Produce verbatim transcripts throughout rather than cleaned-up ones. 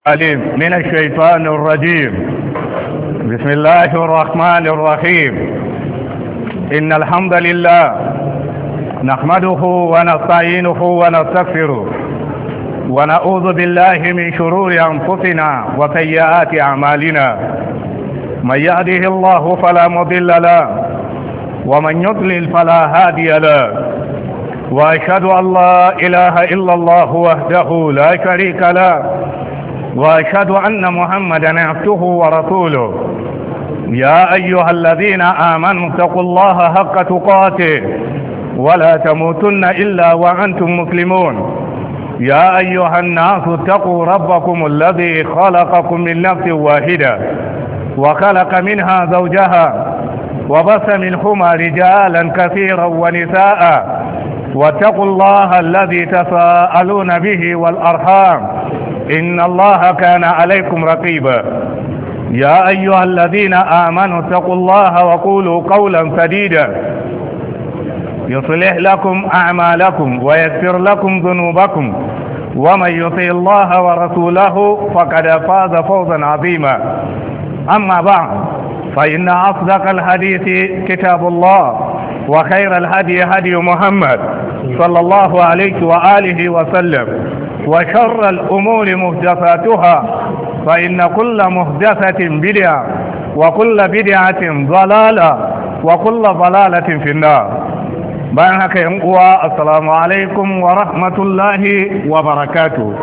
عليم من الشيطان الرجيم. بسم الله الرحمن الرحيم. إن الحمد لله نحمده ونستعينه ونستغفره ونعوذ بالله من شرور أنفسنا وسيئات أعمالنا. من يهده الله فلا مضل له ومن يضلل فلا هادي له. وأشهد أن لا إله إلا الله وحده لا شريك له وأشهد أن محمدا عبده ورسوله. يا أيها الذين آمنوا اتقوا الله حق تقاته ولا تموتن إلا وأنتم مسلمون. يا أيها الناس اتقوا ربكم الذي خلقكم من نفس واحدة وخلق منها زوجها وبث منهما رجالا كثيرا ونساء واتقوا الله الذي تساءلون به والأرحام إن الله كان عليكم رقيبا. يا أيها الذين آمنوا اتقوا الله وقولوا قولا سديدا يصلح لكم أعمالكم ويغفر لكم ذنوبكم ومن يطع الله ورسوله فقد فاز فوزا عظيما. أما بعد فإن أصدق الحديث كتاب الله وخير الهدي هدي محمد صلى الله عليه وآله وسلم وشر الأمور محدثاتها فإن كل محدثة بدعة وكل بدعة ضلالة وكل ضلالة في النار. بارك الله. السلام عليكم ورحمة الله وبركاته.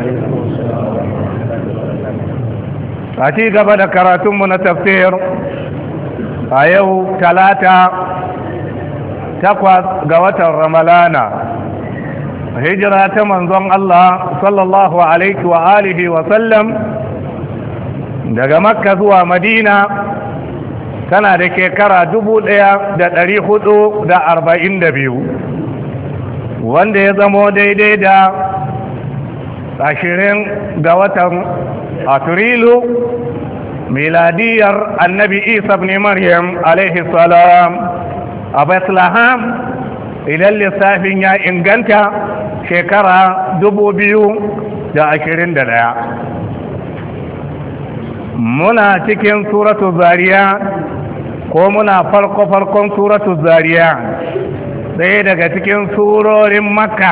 أتي قبل كراتم من التفسير أيو ثلاثة تقوى قوة الرملان hijira ta manzon Allah sallallahu alaihi wa alihi wa sallam daga makka zuwa madina tana da shekara dubu ɗaya da ɗari hudu da arba'in da biyu wanda ya zamo daidai da ashirin ga watan afrilu miladiyar annabi isa ibn maryam alaihi salam a bethlehem idan lissafin ya inganta shekara dubu biyu da ashirin da ɗaya. Muna cikin suratu zariya ko muna farko-farkon suratu zariya ɗaya daga cikin surorin makka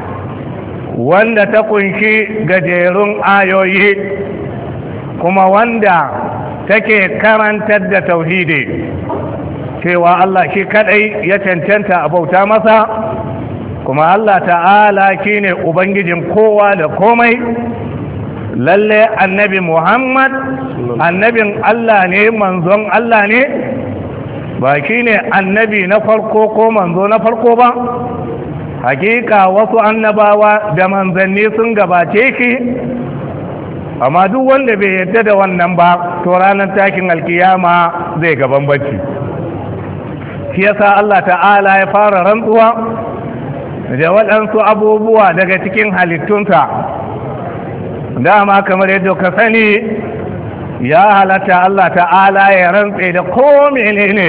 wanda ta kunshi gajerun ayoyi kuma wanda take karantar da tauhidi cewa Allah shi kadai ya cancanta a bauta masa kuma Allah ta'ala shine ubangijin kowa da komai. Lalle annabi Muhammad annabin Allah ne, manzon Allah ne, ba shine annabi na farko ko manzo na farko ba. Hakika wasu annabawa da manzanni sun gabace shi, amma duk wanda bai yarda da wannan ba to ranar takin alkiyama zai gaban bacci. Shi yasa Allah ta'ala ya fara rantsuwa da waɗansu abubuwa daga cikin halittunsa. Dama kamar yadda ka sani ya halatta Allah ta'ala ya rantse da ko menene,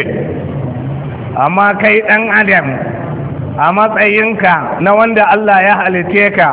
amma kai ɗan adam a matsayinka na wanda Allah ya halitte ka,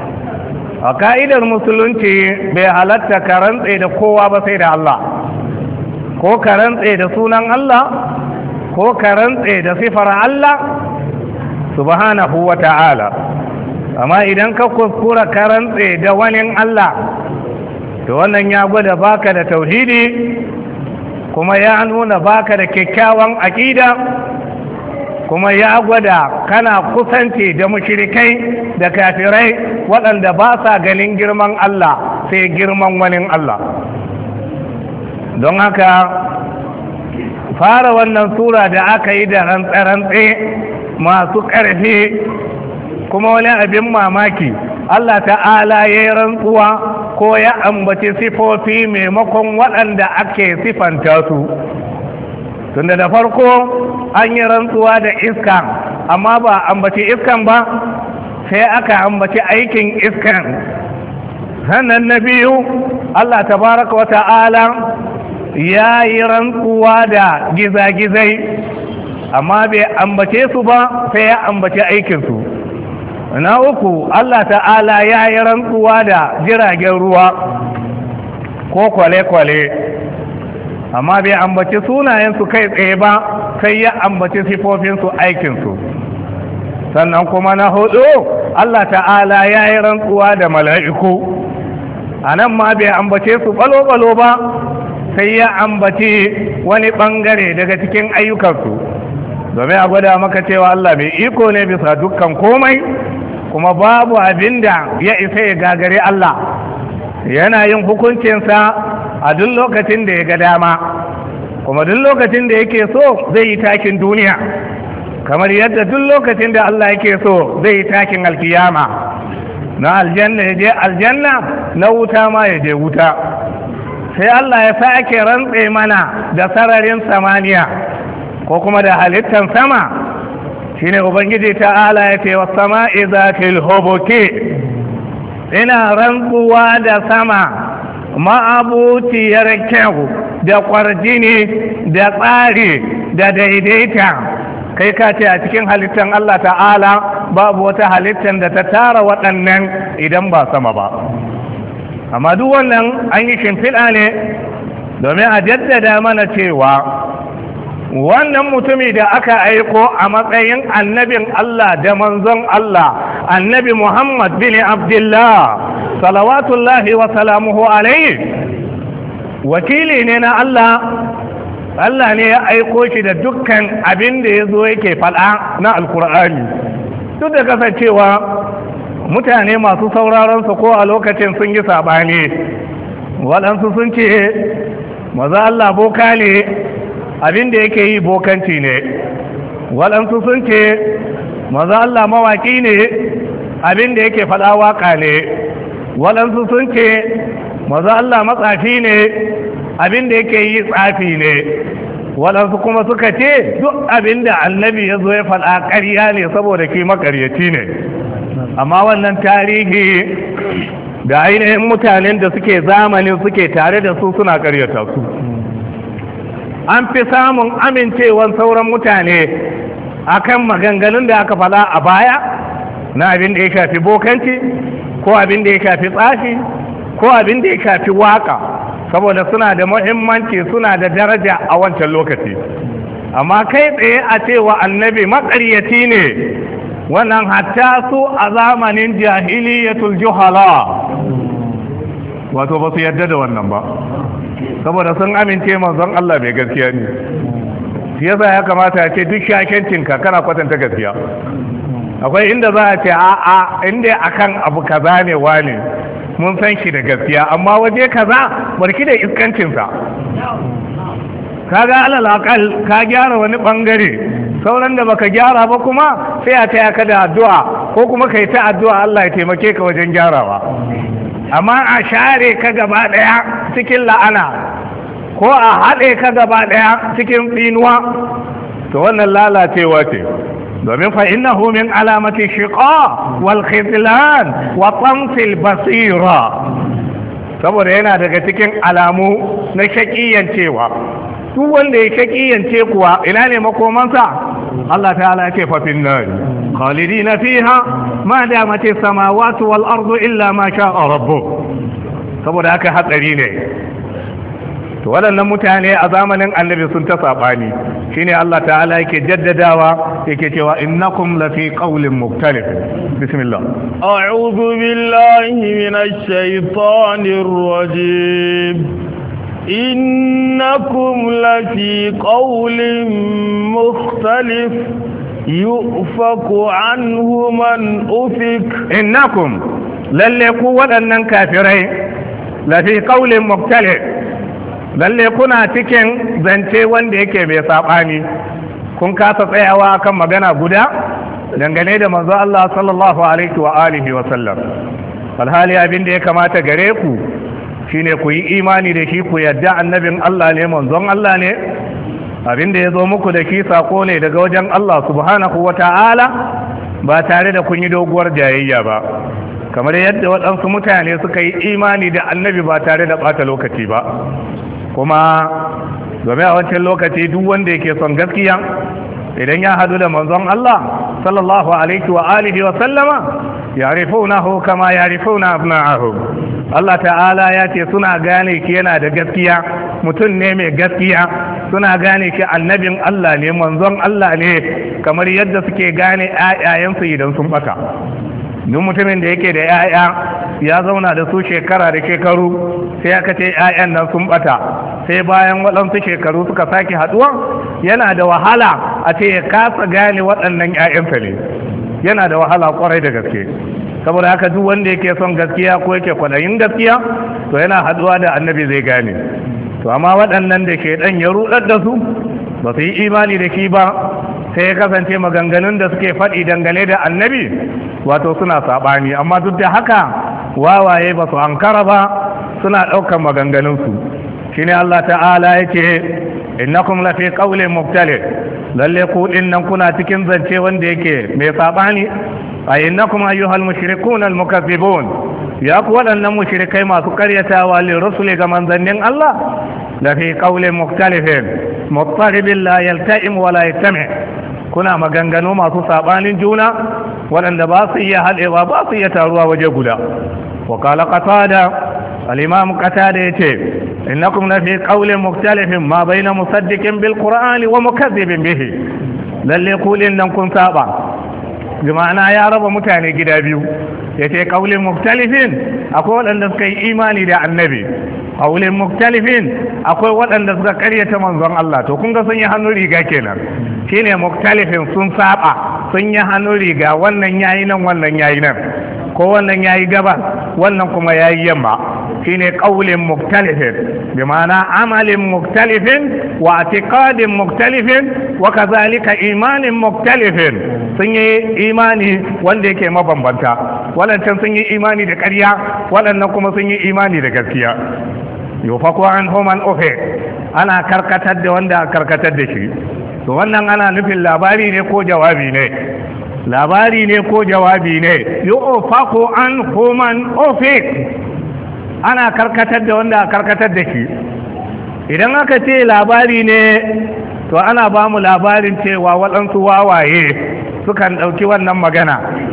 a ka'idar musulunci bai halatta ka rantse da kowa ba sai da Allah, ko ka rantse da sunan Allah ko ka rantse da sifar Allah subhanahu wa ta'ala. Amma idan ka kuskura ka rantse da wani Allah to wannan ya gwada baka da tauhidi kuma ya nuna baka da kyakkyawan aqida kuma ya gwada kana kusanci da mushrikai da kafirai waɗanda ba sa ganin girman Allah sai girman wani Allah. Don haka fara wannan sura da aka yi da rantse-rantse masu ƙarfi kuma wani abin mamaki, Allah ta'ala ya yi rantsuwa ko ya ambaci sifofi maimakon waɗanda ake sifanta su. Tunda da farko an yi rantsuwa da iska amma ba ambaci iskan ba, sai aka ambaci aikin iskan. Sannan na biyu Allah tabaraka wa ta'ala ya yi rantsuwa da gizagizai amma bai ambace su ba sai ya ambace aikinsu. Na uku Allah ta'ala ya yi rantsuwa da jiragen ruwa ko kwale-kwale, amma bai ambaci sunayensu kai tsaye ba sai ya ambaci sifofinsu aikinsu. Sannan kuma na hudu Allah ta'ala ya yi rantsuwa da mala'iku, a nan ma bai ambace su balo-balo ba sai ya ambaci wani bangare daga cikin ayyukansu, domin a gwada maka cewa Allah mai iko ne bisa dukkan komai, kuma babu abin da ya isa ya gagare Allah. Yana yin hukuncinsa a duk lokacin da ya ga dama, kuma duk lokacin da yake so zai yi takin duniya, kamar yadda duk lokacin da Allah yake so zai yi takin alkiyama. Na aljanna ya je aljanna, na wuta ma ya je wuta. Sai Allah ya sake rantse mana da sararin samaniya ko kuma da halittar sama, shine ubangiji ta'ala ya ce was sama'i zatil hubuki, ina rantsuwa da sama ma'abuciyar kyau da kwarjini da tsari da daidaita. Kai ka ce a cikin halittar Allah ta'ala babu wata halittar da ta tara waɗannan idan ba sama ba. Amma duk wannan an yi shimfiɗa ne domin a jaddada mana cewa wannan mutumi da aka aiko a matsayin annabin Allah da manzon Allah, annabi Muhammad bin Abdullah salawatullahi wa salamuhu alaihi, wakili ne na Allah. Allah ne ya aiko shi da dukkan abin da ya zo yake faɗa na alkur'ani, duk da kasancewa mutane masu sauraronsa ko a lokacin sun yi saɓani. Waɗansu sun ce maza Allah boka ne, abin da yake yi bokanci ne. Waɗansu sun ce maza Allah mawaƙi ne, abin da yake faɗa waƙa ne. Waɗansu sun ce maza Allah matsafi ne, abin da yake yi tsafi ne. Waɗansu kuma suka ce duk abin da annabi ya zo ya faɗa ƙarya ne saboda ki maƙaryaci ne. Amma wannan tarihi da ainihin mutanen da suke zamanin suke tare da su suna ƙaryata su. An fi samun amincewan sauran mutane akan maganganun da aka faɗa a baya na abin da ya shafi bokanci ko abin da ya shafi tsafi ko abin da ya shafi waka, saboda suna da muhimmanci, suna da daraja a wancan lokaci. Amma kai tsaye a cewa annabi maƙaryaci ne, wannan hatta su a zamanin jahiliyatul juhala wato ba su yarda da wannan ba, saboda sun amince manzon Allah bai gaskiya ne. Shi yasa ya kamata ya ce duk shakencinka kana kwatanta gaskiya. Akwai inda za a ce a'a inda akan abu kaza ne wane mun san shi da gaskiya, amma waje kaza barki da iskancinsa. Kaga alal akal ka gyara wani bangare, sauran da baka gyara ba kuma sai a taya ka da addu'a ko kuma kai ta addu'a Allah ya taimake ka wajen gyarawa. Amma a share ka gaba daya cikin la'ana ko a haɗe ka gaba daya cikin tsinuwa, to wannan lalacewa ce. domin fa innahu min alamati shiqa wal khizlan wa tamsil basira, saboda yana daga cikin alamu na shakiyancewa. duk wanda ya shakiyance kuwa ina ne makomansa? Allah ta'ala ya ce fa fin nar khalidina fiha ma damat as-samawati wal ardu illa ma sha'a rabbuk. saboda haka hatsari ne. to waɗannan mutane a zamanin annabi sun ta sabani, shine Allah ta'ala yake jaddadawa yake cewa innakum lafi qawlin muktalif. bismillah a'udhu billahi minash shaitanir rajim. innakum lafi qawlin mukhtalif yufaku anhu man ufik. innakum lalle ku waɗannan kafirai lafi qawlin muktalif, lalle kuna cikin zance wanda yake mai saɓani. kun kasa tsayawa kan magana guda dangane da manzo Allah sallallahu alaihi wa alihi wa sallam. alhali abin da ya kamata gare ku shine ku yi imani da shi, ku yadda annabin Allah ne, manzon Allah ne, abin da ya zo muku da shi sako ne daga wajen Allah subhanahu wa ta'ala, ba tare da kun yi doguwar jayayya ba, kamar yadda waɗansu mutane suka yi imani da annabi ba tare da ɓata lokaci ba. kuma domin a wancan lokaci duk wanda yake son gaskiya idan ya hadu da manzon Allah sallallahu alaihi wa alihi wa sallama ya'rifunahu kama ya'rifuna abna'ahum, Allah ta'ala ya ce suna gane ki yana da gaskiya, mutum ne mai gaskiya, suna gane ki annabin Allah ne, manzon Allah ne, kamar yadda suke gane ƴaƴayensu idan sun bata. duk mutumin da yake da 'ya'ya ya zauna da su shekara da shekaru, sai aka ce 'ya'yan nan sun bata, sai bayan waɗansu shekaru suka sake haɗuwa, yana da wahala a ce ya kasa gane waɗannan 'ya'yansa ne, yana da wahala kwarai da gaske. Saboda haka duk wanda yake son gaskiya ko yake kwadayin gaskiya, to yana haɗuwa da annabi zai gane. To amma waɗannan da ke ɗan ya ruɗar da su ba su yi imani da shi ba, sai ya kasance maganganun da suke faɗi dangane da annabi wato suna saɓani, amma duk da haka wawaye ba su hankara ba, suna ɗaukar maganganunsu. shi ne Allah ta'ala ya ce innakum lafi qawlin mukhtalif, lalle ku din nan kuna cikin zance wanda yake mai saɓani. a innakum ayyuhal mushrikun al mukazzibun, ya ku waɗannan mushrikai masu karyatawa lil rusuli ga manzannin Allah, lafi qawlin mukhtalifin muttaribin la yalta'im wa la yastami', kuna maganganu masu sabanin juna waɗanda ba su iya haɗewa, ba su iya taruwa waje guda. wa qala qatada, al-imam qatada yace innakum la fi qawlin mukhtalifin ma bayna musaddiqin bil qur'ani wa mukazzibin bihi, lalle kulin nan kun saba. Jama'a ya raba mutane gida biyu, yace qawlin mukhtalifin akwai waɗanda suka yi imani da annabi, qawlin mukhtalifin akwai waɗanda suka karyata manzon Allah. To kun ga sun yi hannun riga kenan, shine mukhtalifin sun saba, sun yi hannun riga, wannan yayi nan wannan yayi nan, ko wannan yayi gabas wannan kuma yayi yamma, shine qawlin mukhtalifin bi ma'ana amalin mukhtalifin wa i'tiqadin mukhtalifin wa kadhalika imanin mukhtalifin. Sun yi imani wanda yake mabambanta, waɗancan sun yi imani da ƙarya, waɗannan kuma sun yi imani da gaskiya. yufaku anhum man ufi, ana karkatar da wanda karkatar da shi. To wannan ana nufin labari ne ko jawabi ne? Labari ne ko jawabi ne? yufaku anhum man ufi, ana karkatar da wanda karkatar da shi. Idan aka ce labari ne, to ana ba mu labarin cewa waɗansu wawaye sukan ɗauki wannan magana.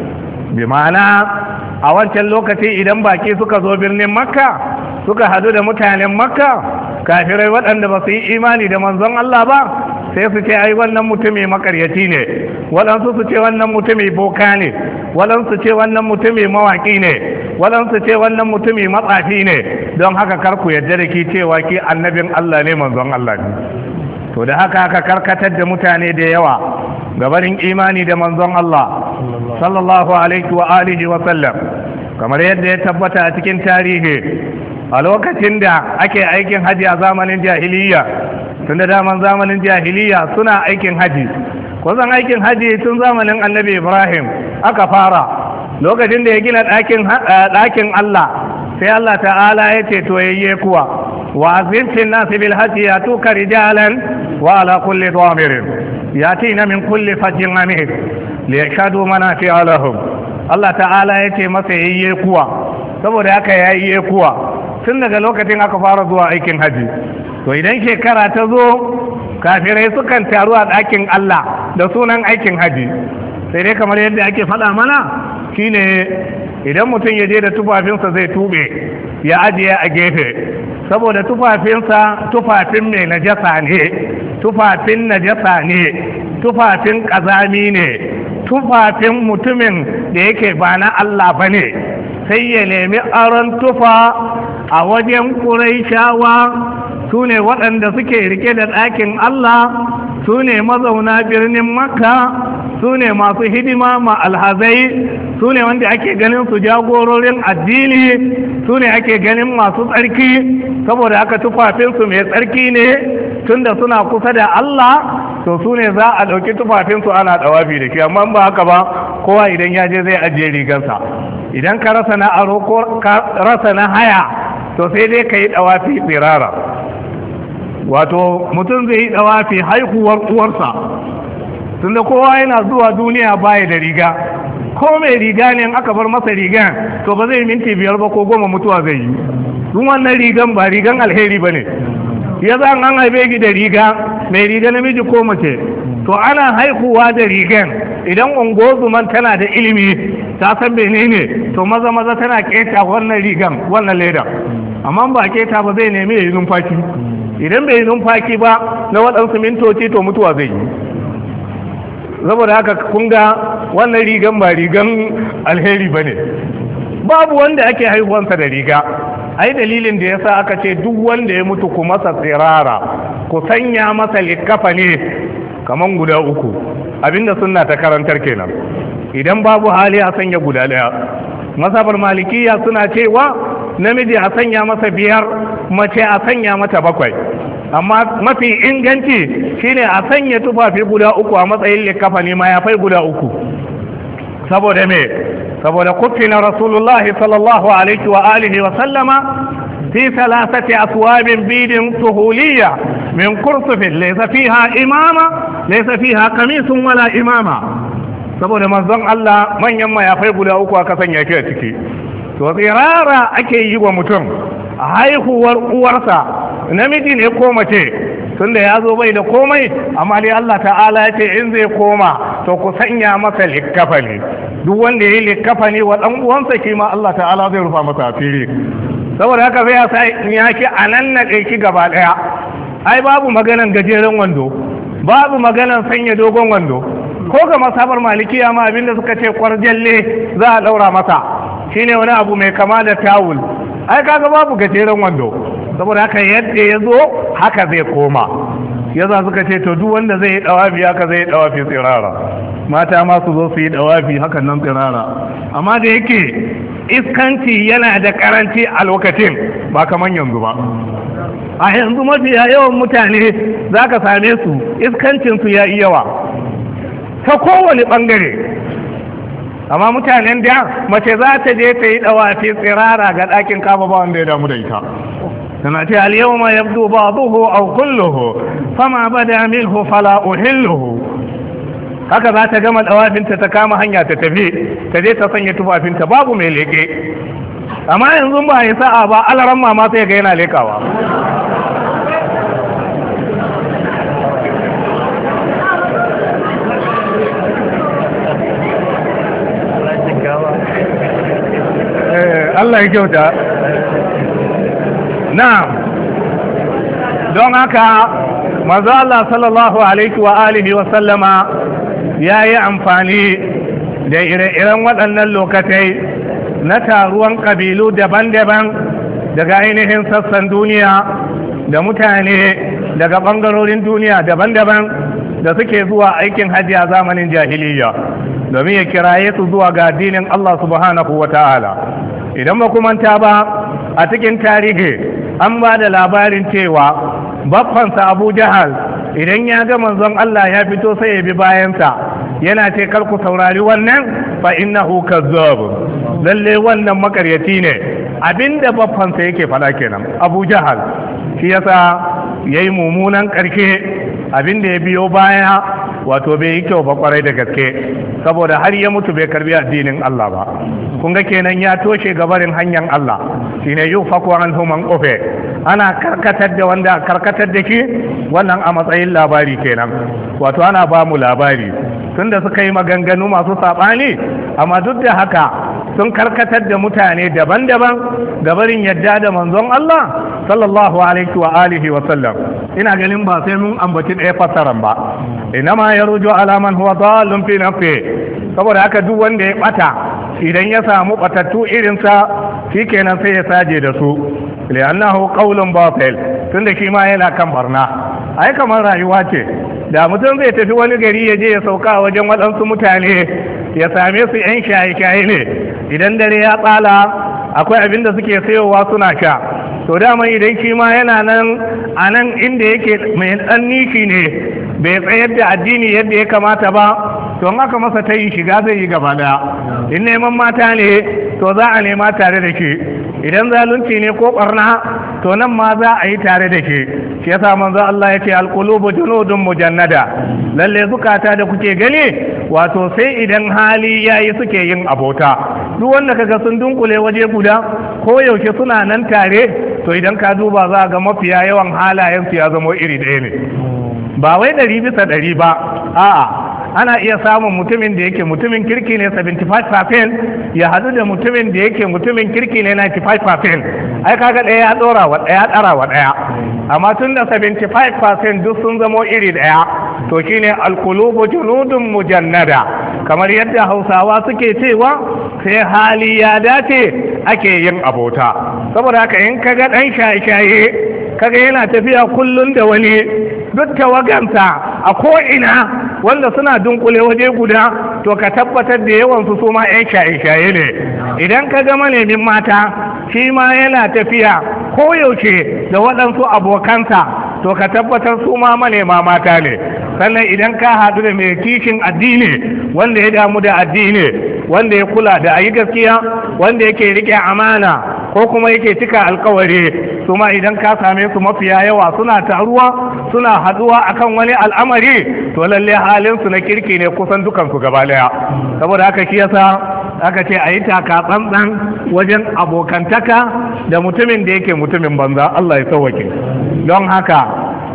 Bi ma'ana a wancan lokaci idan baki suka zo birnin Makka, suka hadu da mutanen Makka, kafirai waɗanda ba su yi imani da manzon Allah ba, sai su ce ai wannan mutumi makaryaci ne, waɗansu su ce wannan mutumi boka ne, waɗansu ce wannan mutumi mawaƙi ne, waɗansu ce wannan mutumi matsafi ne, don haka kar ku yarda da ki cewa ki annabin Allah ne, manzon Allah ne. To da haka aka karkatar da mutane da yawa gabanin imani da manzon Allah sallallahu alaihi wa alihi wa sallam, kamar yadda ya tabbata a cikin tarihi a lokacin da ake aikin haji a zamanin jahiliya. Tun da daman zamanin jahiliya suna aikin haji, kusan aikin haji tun zamanin annabi Ibrahim aka fara, lokacin da ya gina ɗakin Allah, sai Allah ta'ala ya ce to yayye kuwa wa azimtin nasi bil hajji yatuka rijalan wa ala kulli dhamirin yatina min kulli fajjin amik liyashhadu manafi'a lahum. Allah ta'ala ya ce masa yayye kuwa, saboda haka yayye kuwa tun daga lokacin aka fara zuwa aikin haji. To idan shekara ta zo, kafirai sukan taru a ɗakin Allah da sunan aikin haji, sai dai kamar yadda ake faɗa mana shine idan mutum ya je da tufafinsa zai tube ya ajiye a gefe, saboda tufafinsa tufafin mai najasa ne, tufafin najasa ne, tufafin ƙazami ne, tufafin mutumin da yake ba na Allah ba ne, sai ya nemi aron tufa a wajen Qurayshawa, su ne waɗanda suke rike da ɗakin Allah, su ne mazauna birnin Makka, su ne masu hidima ma alhazai, su ne wanda ake ganin su jagororin addini, su ne ake ganin masu tsarki, saboda haka tufafinsu mai tsarki ne, tunda suna kusa da Allah, to su ne za a ɗauki tufafinsu ana ɗawafi da shi. Amma ba haka ba, kowa idan ya je zai ajiye rigarsa. Idan ka rasa na aro ko ka rasa na haya, to sai dai ka yi ɗawafi tsirara. Wato mutum zai yi ɗawafi haihuwar uwarsa, tunda kowa yana zuwa duniya baya da riga, ko mai riga ne aka bar masa rigan, to ba zai minti biyar ba ko goma mutuwa zai yi. Dun wannan rigan ba rigan alheri ba ne, ya za an haife ki da riga, mai riga namiji ko mace, to ana haihuwa da rigan. Idan ungozuman tana da ilimi ta san menene to maza maza tana keta wannan rigan wannan leda, amma ba keta ba zai nemi yayi numfaki, idan bai yi numfaki ba na waɗansu mintoci to mutuwa zai yi. saboda haka kun ga wannan rigan ba rigan alheri bane, babu wanda ake haihuwansa da riga. ai dalilin da yasa aka ce duk wanda ya mutu ku masa tsirara, ku sanya masa likafa ne kaman guda uku, abinda sunna ta karantar kenan. idan babu hali a sanya guda daya. masabar malikiya suna cewa namiji a sanya masa biyar, mace a sanya mata bakwai, amma mafi inganci shine a sanya tufafi guda uku a matsayin likafa ne ma ya fai guda uku. saboda me saboda kufina rasulullahi sallallahu alaihi wa alihi wa sallama fi thalathati aswabin bidin suhuliyya min kursufin laysa fiha imama laysa fiha qamisun wala imama. saboda manzon Allah manyan mayafai guda uku aka sanya shi a ciki. to tsirara ake yi wa mutum a haihuwar uwarsa, namiji ne ko mace, tunda ya zo bai da komai, amma dai Allah ta'ala ya ce in zai koma to ku sanya masa likkafani. duk wanda ya yi likkafani wa ɗan uwansa shi ma Allah ta'ala zai rufa masa asiri. saboda haka sai ya sa ya ki a nan na ɗauki gaba ɗaya. ai babu maganan gajeren wando, babu maganan sanya dogon wando, ko ga masabar malikiya ma abinda suka ce kwarjalle za a ɗaura masa shine wani abu mai kama da tawul. ai kaga babu gajeren wando, saboda haka yadda ya zo haka zai koma. yasa suka ce to duk wanda zai yi dawafi haka zai yi dawafi tsirara, mata ma su zo su yi dawafi hakan nan tsirara. amma da yake iskanci yana da karanci a lokacin, ba kaman yanzu ba. a yanzu mafiya yawan mutane za ka same su iskancinsu ya yi yawa ta kowane bangare. amma mutanen da mace za ta je ta yi dawafi tsirara ga ɗakin kaba ba wanda ya damu da ita. tana ce al-yawma yabdu ba'dahu aw kulluhu fama bada minhu fala uhilluhu. haka za ta gama dawafinta ta kama hanya ta tafi, ta je ta sanya tufafinta babu mai leke. amma yanzu ba yi sa'a ba alaran mama sai ga yana lekawa. Allah ya kyauta. na'am, don haka manzo Allah sallallahu alaihi wa alihi wa sallama ya yi amfani da ire-iren waɗannan lokatai na taruwan ƙabilu daban-daban daga ainihin sassan duniya da mutane daga ɓangarorin duniya daban-daban da suke zuwa aikin hajji a zamanin jahiliya domin ya kiraye su zuwa ga addinin Allah subhanahu wa ta'ala. idan ba manta ba a cikin tarihi an ba da labarin cewa baffansa Abu Jahal idan ya ga manzon Allah ya fito sai ya bi bayansa yana ce kar ku saurari wannan fa innahu kazzab, lalle wannan makaryaci ne. abinda baffansa yake fada kenan Abu Jahal. shi yasa yayi mummunan karke, abinda ya biyo baya wato bai yi kyau ba kwarai da gaske, saboda har ya mutu bai karbi addinin Allah ba. kun ga kenan ya toshe gabarin hanyar Allah, shine yufaku anhu man ufe, ana karkatar da wanda karkatar da shi. wannan a matsayin labari kenan, wato ana ba mu labari tunda suka yi maganganu masu sabani, amma duk da haka sun karkatar da mutane daban-daban gabarin yadda da manzon Allah sallallahu alaihi wa alihi wa sallam. ina ganin ba sai mun ambaci ɗaya fasaran ba, inama ya rujo alaman huwa dalun fi nafsi. saboda haka duk wanda ya bata idan ya samu batattu irinsa shikenan sai ya saje da su, li'annahu qawlun batil, tunda shi ma yana kan barna. ai kamar rayuwa ce, da mutum zai tafi wani gari ya je ya sauka wajen waɗansu mutane ya same su yan shaye-shaye ne, idan dare ya tsala akwai abin da suke sayowa suna sha, to dama idan shi ma yana nan a nan inda yake mai ɗan nishi ne, bai tsayar da addini yadda ya kamata ba, to in aka masa ta yi shiga zai yi gaba daya. in neman mata ne to za a nema tare da ke, idan zalunci ne ko barna to nan ma za a yi tare da ke. shi yasa manzo Allah ya ce alqulubu junudun mujannada, lalle zukata da kuke gani wato sai idan hali yayi suke yin abota. duk wanda kaga sun dunkule waje guda ko yaushe suna nan tare, to idan ka duba za ga mafiya yawan halayen su ya zama iri ɗaya ne, ba wai ɗari bisa ɗari ba, a'a ana iya samun mutumin da yake mutumin kirki ne seventy-five percent ya hadu da mutumin da yake mutumin kirki ne ninety-five percent. Ai kaga ɗaya ya ɗora wa ɗaya ɗara wa ɗaya, amma tun da seventy-five percent duk sun zamo iri ɗaya to shine alqulubu junudun mujannada, kamar yadda Hausawa suke cewa sai hali ya dace ake yin abota. Saboda haka in kaga ɗan shaye-shaye kaga yana tafiya kullum da wani duk tawagansa a ko'ina wanda suna dunkule waje guda, to ka tabbatar da yawansu su ma 'yan shaye-shaye ne. Idan ka ga manemin mata shi ma yana tafiya koyaushe da waɗansu abokansa, to ka tabbatar su ma manema mata ne. Sannan idan ka haɗu da mai kishin addini wanda ya damu da addini, wanda ya kula da ayi gaskiya, wanda yake rike amana ko kuma yake cika alkawari, su ma idan ka same su mafiya yawa suna taruwa suna haduwa akan wani al'amari, to lalle halin su na kirki ne kusan dukan su gaba daya. Saboda haka shi yasa aka ce ayi taka tsantsan wajen abokantaka da mutumin da yake mutumin banza. Allah ya sauwake. Don haka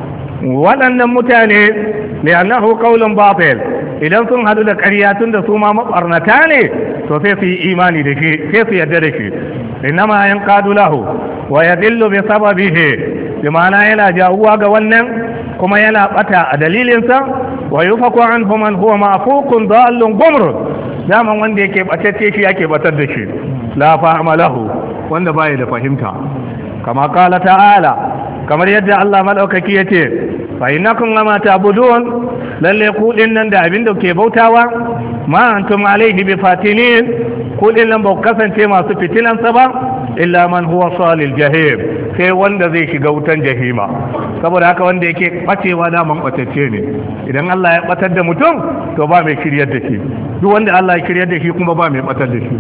waɗannan mutane ne annahu qaulun batil, idan sun hadu da ƙarya tun da su ma mabarnata ne, to sai su yi imani da shi, sai su yarda da shi. innama yanqadu lahu wa yadillu bi sababihi, bi ma'ana yana jawuwa ga wannan kuma yana bata a dalilinsa. wa yufaku anhu man huwa ma'fuqun dallun gumr, daman wanda yake batacce shi yake batar da shi, la fahama lahu, wanda baya da fahimta. kama qala ta'ala, kamar yadda Allah madaukaki yace fa innakum lama ta'budun, lalle ku din nan da abin da ke bautawa, ma antum alaihi bi fatinin, ku din nan ba ku kasance masu fitinansa ba, illa man huwa salil jahim, sai wanda zai shiga wutan jahima. Saboda haka wanda yake bacewa da man batacce ne. Idan Allah ya batar da mutum to ba mai kiryar da shi, duk wanda Allah ya kiryar da shi kuma ba mai batar da shi.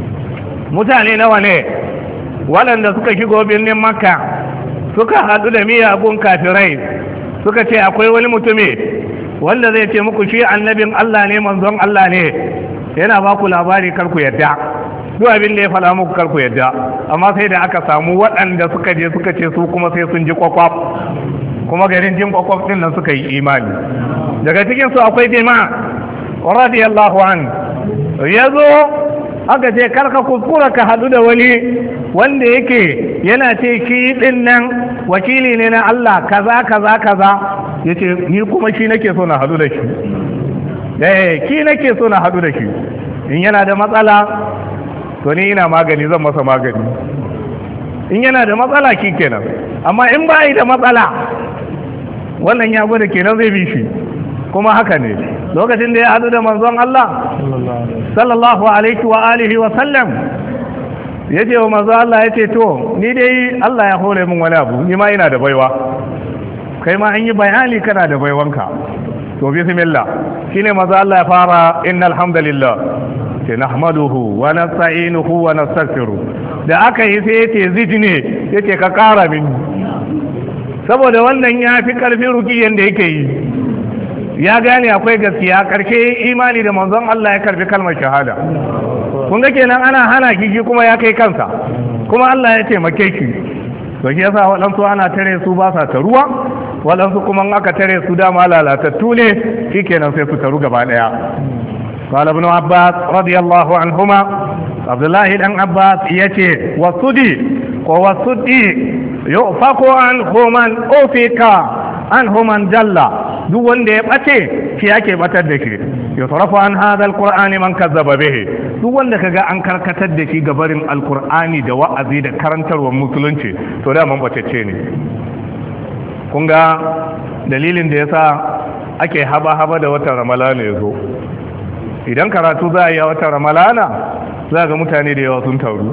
Mutane nawa ne waɗanda suka shigo birnin Makka suka haɗu da miyagun kafirai, suka ce akwai wani mutumi wanda zai ce muku shi annabin Allah ne, manzon Allah ne, yana ba ku labari kar ku yadda, duk abin da ya faɗa muku kar ku yadda. Amma sai da aka samu waɗanda suka je suka ce su kuma sai sun ji kwakwaf, kuma garin jin kwakwaf din nan suka yi imani. Daga cikin su akwai Dima radiyallahu an, yazo aka ce karka kuskura ka hadu da wani wanda yake yana ce ki din nan wakili ne na Allah kaza kaza kaza, yace ni kuma shi nake so na hadu da shi, eh ki nake so na hadu da shi. In yana da matsala to ni ina magani, zan masa magani. In yana da matsala ki kenan, amma in ba yi da matsala, wannan ya gwada kenan zai bi shi. Kuma haka ne, lokacin da ya hadu da manzon Allah sallallahu alaihi wa alihi wa sallam, ya ce wa manzon Allah, ya ce to ni dai Allah ya hore min wani abu, ni ma ina da baiwa, kai ma an yi bayani kana da baiwanka, to bismillah. Shine manzon Allah ya fara innal hamdalillah, ce nahmaduhu wa nasta'inuhu wa nastaghfiruh. Da aka yi sai yace zidne, yace ka kara min, saboda wannan ya fi karfin rukiyan da yake yi. Ya gane akwai gaskiya, karshe imani da manzon Allah ya karbi kalmar shahada. Kun ga kenan ana hana kiki kuma ya kai kansa, kuma Allah ya taimake ki. To shi yasa waɗansu ana tare su ba sa taruwa, waɗansu kuma aka tare su dama lalatattu ne, shikenan sai su taru gaba ɗaya. قال ابن عباس رضي الله عنهما, عبد الله بن عباس يتي والسدي والسدي يؤفك عنه من أفك عنه من جل, duk wanda ya bace shi yake batar da shi. yusrafu an hadha alqur'ani man kazzaba bihi, duk wanda kaga an karkatar da shi gabarin alqur'ani da wa'azi da karantarwar musulunci, to da man bacece ne. kun ga dalilin da yasa ake haba haba da watan ramalana yazo, idan karatu za a yi a watan ramalana za ga mutane da yawa sun taru,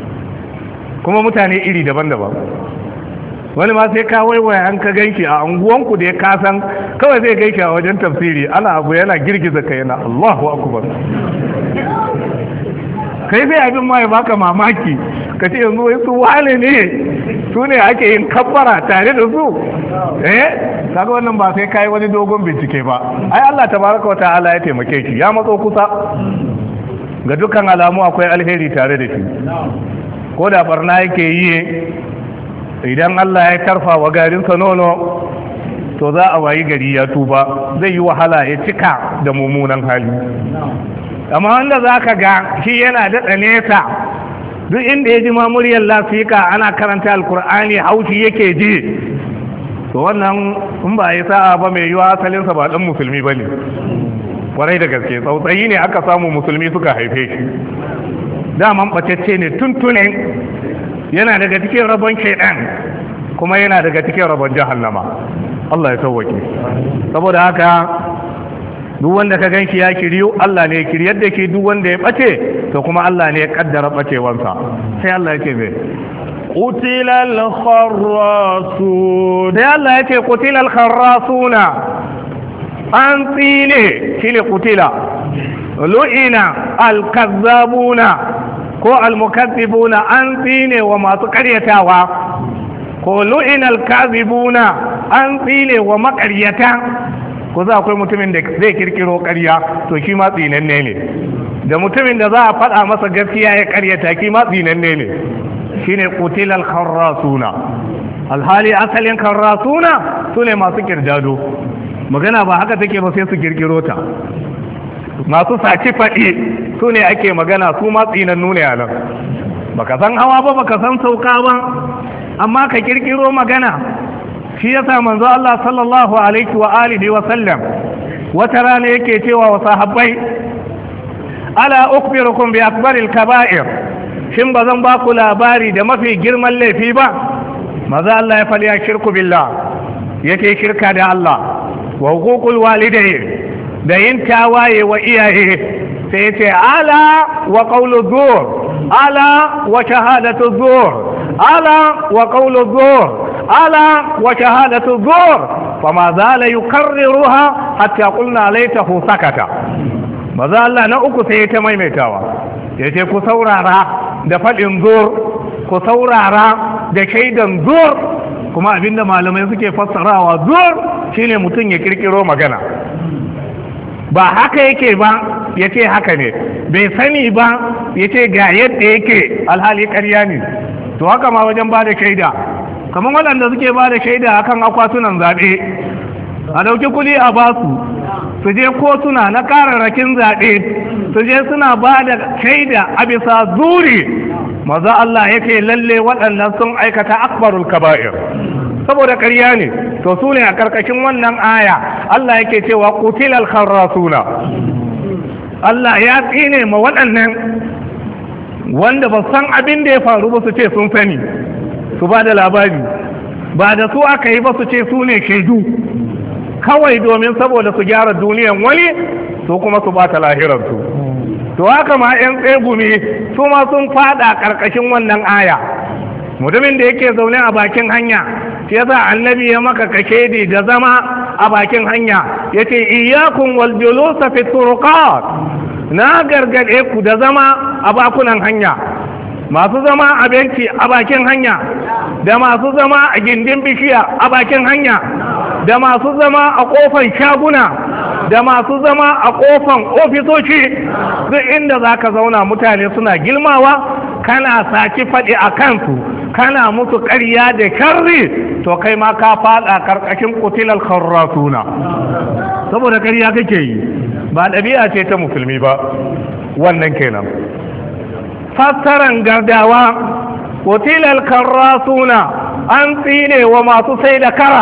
kuma mutane iri daban-daban. Wani ma sai ka waiwaya an ka ganki a unguwanku da ya kasan kawai zai ganki a wajen tafsiri ana abu yana girgiza kai yana Allahu akbar, kai sai abin ma ya baka mamaki, ka ce yanzu wai su wane ne su ne ake yin kabbara tare da su. eh kaga wannan ba sai kai wani dogon bincike ba, ai Allah tabaraka wataala ya taimake ki, ya matso kusa. Ga dukkan alamu akwai alheri tare da shi, ko da barna yake yi, idan Allah ya karfa wa garinsa nono to za a wayi gari ya tuba, zai yi wahala ya cika da mummunan hali. Amma wanda za ka ga shi yana daɗa nesa, duk inda ya ji ma muryar lafika ana karanta alkur'ani haushi yake ji, to wannan in ba yi sa'a ba mai yiwa asalinsa ba ɗan musulmi ba ne, kwarai da gaske tsautsayi ne aka samu musulmi suka haife shi, daman ɓacecce ne tuntunin, yana daga cikin rabon shaidan kuma yana daga cikin rabon jahannama. Allah ya sauwake. Saboda haka duk wanda ka ganshi ya kiriyo Allah ne ya kiryar da ke, duk wanda ya ɓace to kuma Allah ne ya kaddara ɓacewansa. Sai Allah ya ce mai qutilal kharrasun, sai Allah ya ce qutilal kharrasuna, an tsine shine qutila, lu'ina al-kazzabuna ko al-mukazzibuna, an tsine wa masu karyatawa, ko lu'ina al-kazibuna, an tsine wa makaryata. ko za akwai mutumin da zai kirkiro ƙarya to shi ma tsinanne ne, da mutumin da za a faɗa masa gaskiya ya ƙaryata shi ma tsinanne ne. shine qutilal kharrasuna, alhali asalin kharrasuna sune masu kirjado, magana ba haka take ba sai su kirkiro ta. Masu saci faɗi su ne ake magana, su ma tsinannu ne a nan. Baka san hawa ba baka san sauka ba, amma ka kirkiro magana. Shi yasa manzo Allah sallallahu alaihi wa alihi wa sallam wata rana yake cewa wa sahabbai, ala ukhbirukum bi akbaril kaba'ir, shin bazan ba ku labari da mafi girman laifi ba? Maza Allah ya fali ya shirku billah, yake shirka da Allah, wa huququl walidayni, da yin tawaye wa iyaye, sai ya ce ala wa qawlu zur, ala wa shahadatu zur, ala wa qawlu zur, ala wa shahadatu zur, fama zala yukarriruha hatta qulna laitahu sakata. Maza Allah na uku sai ya ta maimaitawa, ya ce ku saurara da faɗin zur, ku saurara da shaidan zur. Kuma abinda malamai suke fassarawa zur shine mutum ya kirkiro magana, ba haka yake ba ya ce haka ne, bai sani ba ya ce ga yadda yake, alhali ƙarya ne. To haka ma wajen ba da shaida, kamar waɗanda suke ba da shaida akan akwatunan zaɓe, a ɗauki kuɗi a basu su je kotuna na kararrakin zaɓe, su je suna ba da shaida a bisa zuri. Maza Allah yake lalle waɗannan sun aikata akbarul kaba'ir, saboda ƙarya ne. To su ne a ƙarƙashin wannan aya Allah yake cewa qutilal kharrasuna, Allah ya tsine ma waɗannan wanda ba san abin da ya faru ba su ce sun sani, su ba da labari, ba da su aka yi ba su ce su ne shaidu, kawai domin saboda su gyara duniyan wani su kuma su bata lahirarsu. To haka ma 'yan tsegumi su ma sun fada ƙarƙashin wannan aya. Mutumin da yake zaune a bakin hanya, shi yasa annabi ya maka kashedi da zama a bakin hanya, yace iyyakum wal julusa fi turuqat, na gargade ku da zama a bakunan hanya, masu zama a benci a bakin hanya, da masu zama a gindin bishiya a bakin hanya, da masu zama a kofan shaguna, da masu zama a kofan ofisoshi. Duk inda za ka zauna mutane suna girmawa, kana saki faɗi a kansu, kana musu ƙarya da sharri, to kai ma ka faɗa ƙarƙashin qutilal kharrasuna, saboda ƙarya kake yi, ba ɗabi'a ce ta musulmi ba. Wannan kenan fassaran gardawa, qutilal kharrasuna, an tsine wa masu sai da kara.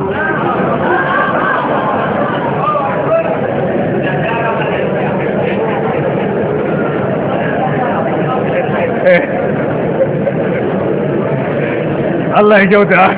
Allah ya kyauta.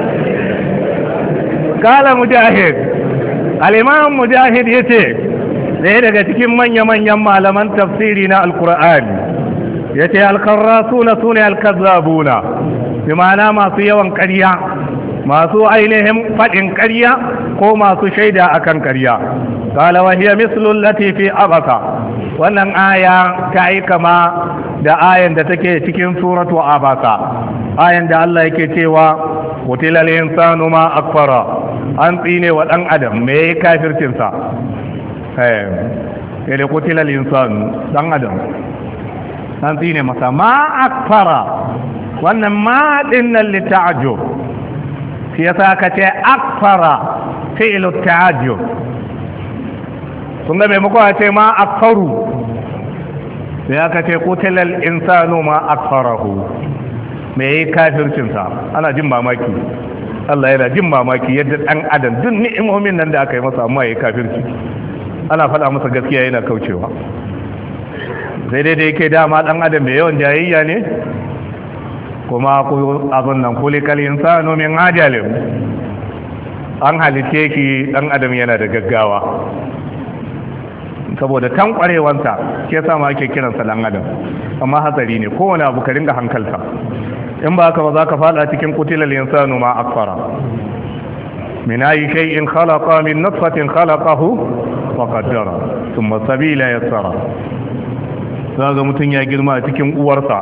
Kala Mujahid, al-Imam Mujahid yace, ɗaya daga cikin manya-manyan malaman tafsiri na Al-Qur'ani, yace al-kharrasuna sune al-kazzabuna, bi ma'ana masu yawan ƙarya, masu ainihin faɗin ƙarya ko masu shaida akan ƙarya. Kala wa hiya mislu allati fi abasa, wannan aya ta yi kama da ayan da take cikin suratu abasa, ayan da Allah yake cewa qutilal insanu ma akfara, an tsine wa dan adam me kafircin sa. eh ele qutilal insanu, dan adam an tsine masa ma akfara, wannan ma dinnan li ta'ajjub, shi yasa ka ce akfara fi'lu ta'ajjub kun ga maimakon a ce ma akfaru sai aka ce qutilal insanu ma akfarahu me yayi kafircin sa ana jin mamaki Allah yana jin mamaki yadda dan adam duk ni'imomin nan da aka yi masa amma yayi kafirci ana faɗa masa gaskiya yana kaucewa sai dai da yake dama dan adam mai yawan jayayya ne kuma ku abun nan kulikal insanu min ajalin an halice ki dan adam yana da gaggawa saboda tankwarewansa ke sa ma ake kiransa dan adam amma hatsari ne kowane abu ka ringa hankalta in ba haka ba za ka fada cikin kutilal insanu ma akfara min ayi shay'in khalaqa min nutfatin khalaqahu wa qaddara thumma sabila yassara zaga mutun ya girma a cikin uwarsa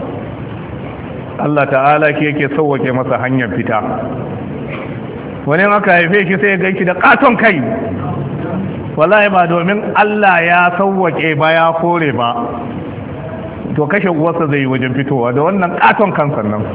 Allah ta'ala ke yake sauwake masa hanyar fita wani aka haife shi sai ya ganki da katon kai wallahi ba domin Allah ya sauwake ba ya kore ba to kashe uwarsa zai yi wajen fitowa da wannan katon kansan nan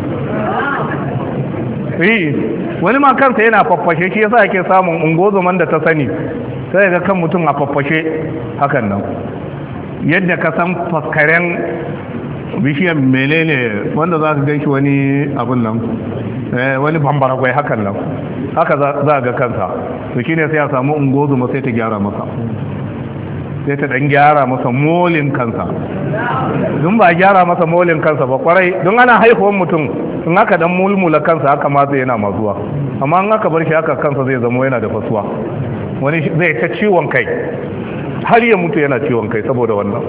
yi wani ma kansa yana faffashe shi yasa yake samun ungozuman da ta sani sai ga kan mutum a faffashe hakan nan yadda ka san faskaren bishiyar menene wanda za ka gan shi wani abin nan wani bambaragwai hakan nan haka za ga kansa to shine sai ya samu ungozuma sai ta gyara masa sai ta dan gyara masa molin kansa don ba gyara masa molin kansa ba kwarai don ana haihuwar mutum in aka dan mulmula kansa haka ma zai yana mazuwa amma in aka bar shi haka kansa zai zama yana da fasuwa wani zai ta ciwon kai har ya mutu yana ciwon kai saboda wannan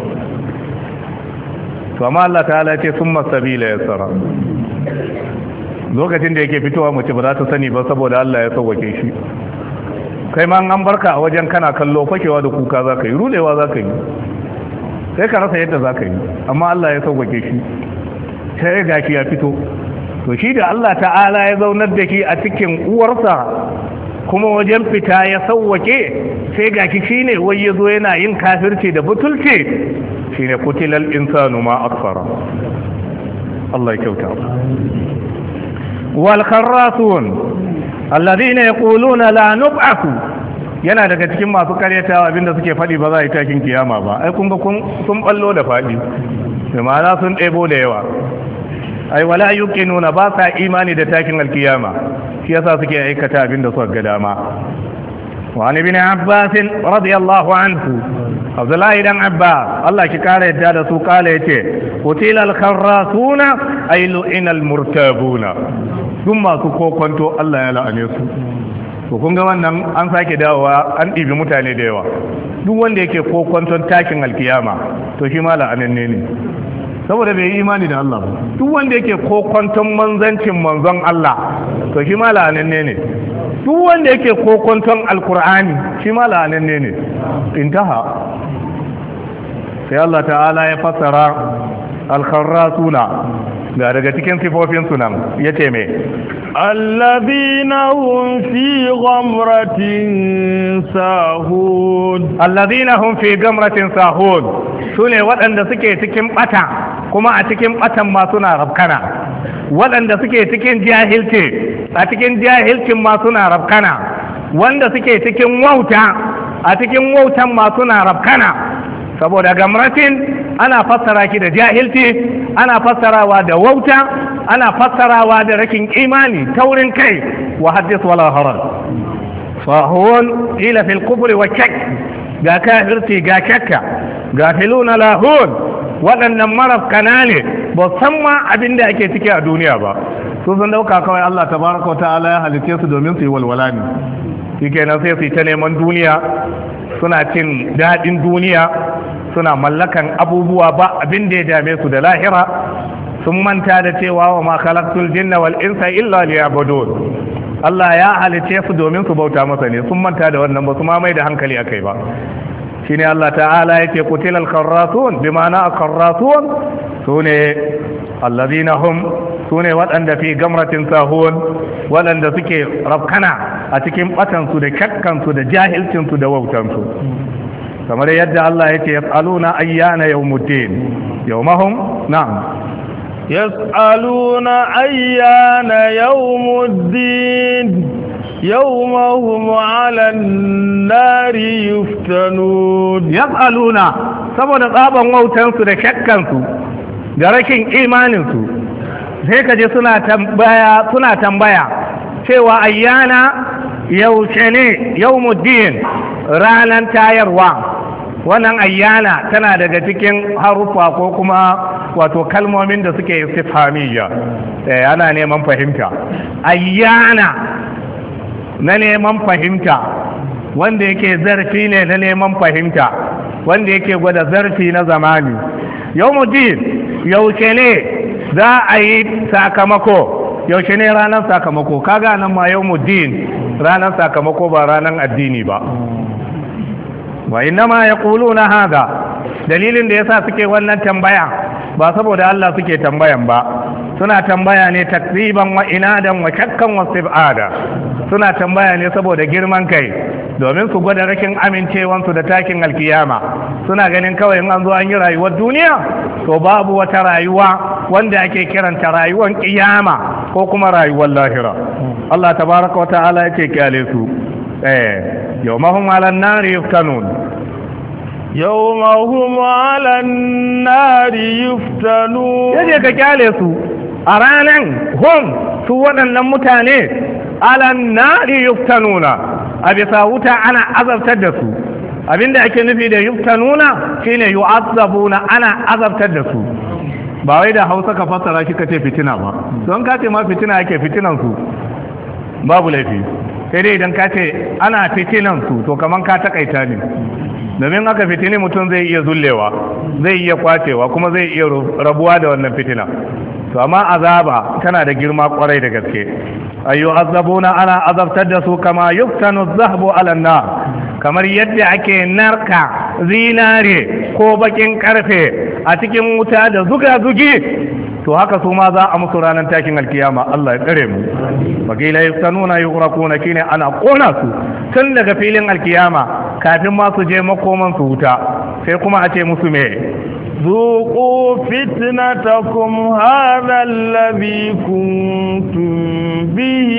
to amma Allah ta'ala ce summa sabila yassara lokacin da yake fitowa mace ba za ta sani ba saboda Allah ya sauwake shi kai ma an barka a wajen kana kallo fakewa da kuka za ka yi rudewa za ka yi sai ka rasa yadda za ka yi amma Allah ya sauwake shi sai ga shi ya fito to shi da Allah ta'ala ya zaunar da shi a cikin uwarsa kuma wajen fita ya sauwake sai ga shi shine wai ya zo yana yin kafirci da butulci shine kutilal insanu ma akfara Allah ya kyauta wal kharrasun alladhina yaquluna la nub'athu yana daga cikin masu karyatawa abinda suke fadi ba za a yi takin kiyama ba ai kun ga sun ballo da fadi da ma'ana sun ɗebo da yawa ai wala yuqinuna ba sa imani da takin alkiyama shi yasa suke aikata abinda suka ga dama wa ibn abbas radiyallahu anhu abdullahi dan abbas Allah ki kare yadda da su kala yace qutila al-kharrasuna ay lu'ina al-murtabuna duk masu kokonto Allah ya la'ane su to kun ga wannan an sake dawowa an ɗibi mutane da yawa duk wanda yake kokonton takin alkiyama to shi ma la'ananne ne saboda bai yi imani da Allah ba duk wanda yake kokonton manzancin manzon Allah to shi ma la'ananne ne duk wanda yake kokonton alkur'ani shi ma la'ananne ne intaha sai Allah ta'ala ya fassara al-kharrasuna ga daga cikin sifofin sunan yace me alladhina hum fi ghamratin sahun alladhina hum fi ghamratin sahun sune waɗanda suke cikin bata kuma a cikin batan ma suna rabkana waɗanda suke cikin jahilci a cikin jahilcin ma suna rabkana wanda suke cikin wauta a cikin wautan ma suna rabkana saboda gamratin ana fassara ki da jahilci ana fassarawa da wauta ana fassarawa da rakin imani taurin kai wa haddith wala haraj fa huwa ila fil kubri wa shak ga kafirti ga shakka ga filuna lahun waɗannan marafkana ne ba san ma abin da ake ciki a duniya ba su sun dauka kawai Allah tabaraka ta'ala ya halice su domin su yi walwala ne shikenan sai su yi ta neman duniya suna cin daɗin duniya suna mallakan abubuwa ba abin da ya dame su da lahira sun manta da cewa wa ma khalaqtul jinna wal insa illa liya'budun Allah ya halice su domin su bauta masa ne sun manta da wannan ba su ma mai da hankali akai ba shine Allah ta'ala yake qutilal kharrasun bima'ana kharrasun sune alladhina hum sune waɗanda fi gamratin sahun waɗanda suke rafkana a cikin batansu da kyakkansu da jahilcinsu da wautansu kamar yadda Allah yake yas'aluna ayyana yawmuddin yawmahum na'am yas'aluna ayyana yawmuddin يوم هم على النار يفتنون yas'aluna saboda tsaban wautansu da shakkansu da rashin imaninsu sai kaje suna tambaya suna tambaya cewa ayyana yaushe ne yawmuddin ranan tayarwa. Wannan ayyana tana daga cikin harufa ko kuma wato kalmomin da suke istifhamiyya eh ana neman fahimta. Ayyana na neman fahimta wanda yake zarfi ne na neman fahimta wanda yake gwada zarfi na zamani. Yawmuddin yaushe ne za a yi sakamako, yaushe ne ranar sakamako. Kaga nan ma yawmuddin ranar sakamako ba ranar addini ba. Wa innama yaquluna hada, dalilin da yasa suke wannan tambaya ba saboda Allah suke tambayan ba, suna tambaya ne takziban wa inadan wa shakkan wa sibada. Suna tambaya ne saboda girman kai domin su gwada rashin amincewansu da takin alkiyama. Suna ganin kawai in an zo an yi rayuwar duniya to babu wata rayuwa wanda ake kiranta rayuwar kiyama ko kuma rayuwar lahira. Allah tabaraka wa ta'ala yake kyale su eh yawmahum 'alan nari yuftanun yawmahum 'alan nari yuftanun yaje ka kyale su a ranan hum su waɗannan mutane 'alan nari yuftanuna a bisa wuta ana azabtar da su. Abinda ake nufi da yuftanuna shine yu'azzabuna, ana azabtar da su. Ba wai da Hausa ka fassara shi kace fitina ba, don kace ma fitina yake fitinan su babu laifi, sai dai idan kace ana fitinan su to kaman ka takaita ne, domin aka fitini mutum zai iya zullewa, zai iya kwacewa, kuma zai iya rabuwa da wannan fitina. To amma azaba tana da girma kwarai da gaske. Ayyu azabuna, ana azabtar da su kama yuftanu zahabu ala nar, kamar yadda ake narka zinare ko bakin karfe a cikin wuta da zuga-zugi, to haka su ma za a musu ranar takin alkiyama. Allah ya tsare mu. Wakila yuftanuna yughrakuna, shine ana kona su tun daga filin alkiyama kafin ma su je makoman su wuta, sai kuma a ce musu me ذوقوا فتنتكم هذا الذي كنتم به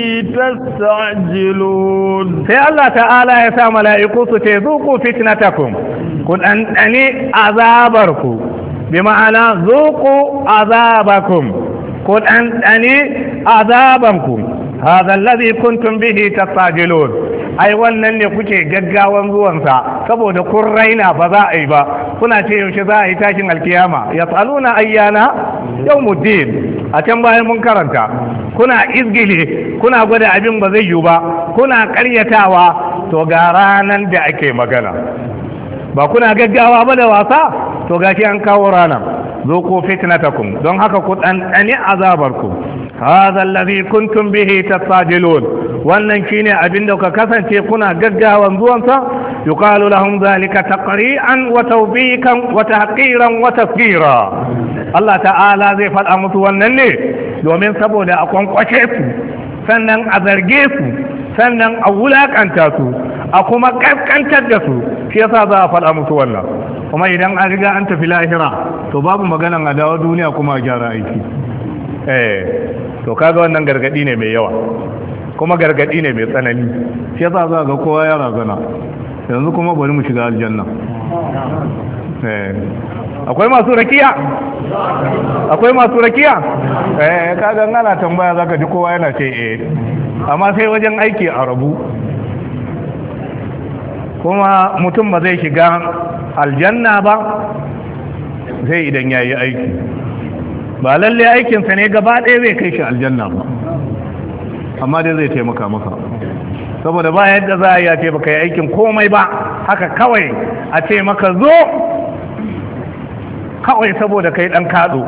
تستعجلون. sai Allah ta'ala ya sa mala'iku su ce zuqu fitnatakum, kun ɗanɗani azabarku, bi ma'ana zuqu azabakum, kun ɗanɗani azabanku, hadha alladhi kuntum bihi tastajilun. Ai wannan ne kuke gaggawan zuwansa saboda kun raina ba za a yi ba, kuna ce yaushe za a yi tashin alkiyama. Yasaluna ayyana yawmuddin, a can bayan mun karanta kuna izgile, kuna gwada abin ba zai yi ba, kuna karyatawa, to ga ranan da ake magana. Ba kuna gaggawa ba da wasa, to gashi an kawo ranar. Zuqu fitnatakum, don haka ku ɗanɗani azabarku. hadha alladhi kuntum bihi tastajilun, wannan shine abin da ka kasance kuna gaggawan zuwansa. yuqalu lahum zalika taqri'an wa tawbikan wa tahqiran wa tasghira. Allah ta'ala zai faɗa musu wannan ne domin saboda a kwankwace su, sannan a zarge su, sannan a wulakanta su, a kuma kaskantar da su. Shi yasa za a faɗa musu wannan. Kuma idan an riga an tafi lahira to babu maganan a dawo duniya kuma a gyara aiki. eh to kaga wannan gargadi ne mai yawa, kuma gargadi ne mai tsanani. Shi yasa za ga kowa ya razana. Yanzu kuma bari mu shiga aljanna. eh akwai masu rakiya, akwai masu rakiya. eh kaga ana tambaya zaka ji kowa yana ce eh, amma sai wajen aiki a rabu. Kuma mutum ba zai shiga aljanna ba sai idan yayi aiki. Ba lalle aikinsa ne gaba ɗaya zai kai shi aljanna ba, amma dai zai taimaka maka, saboda ba yadda za a yi a ce baka yi aikin komai ba haka kawai a ce maka zo kawai saboda kai ɗan kaɗo.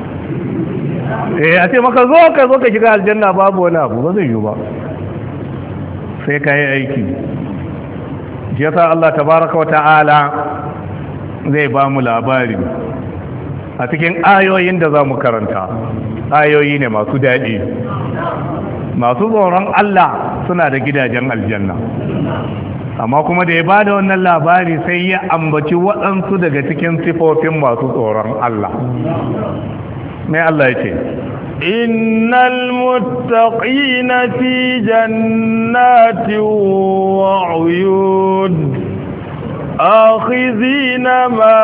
eh a ce maka zo ka zo ka shiga aljanna, babu wani abu, ba zai yi ba, sai ka yi aiki. shi yasa Allah tabaraka wa ta'ala zai ba mu labari a cikin ayoyin da za mu karanta. Ayoyi ne masu daɗi. Masu tsoron Allah suna da gidajen aljanna, amma kuma da ya ba da wannan labari sai ya ambaci waɗansu daga cikin sifofin masu tsoron Allah. Mai Allah ya ce إن المتقين في جنات وعيون آخذين ما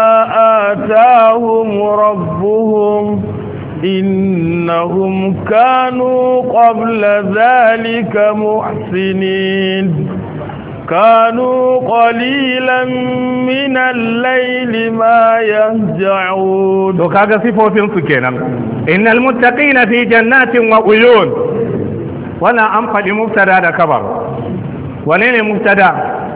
آتاهم ربهم إنهم كانوا قبل ذلك محسنين كانوا قليلا من الليل ما يهجعون to kaga sifofin su kenan innal muttaqina fi jannatin wa uyun wana an faɗi mubtada da kabar wane ne mubtada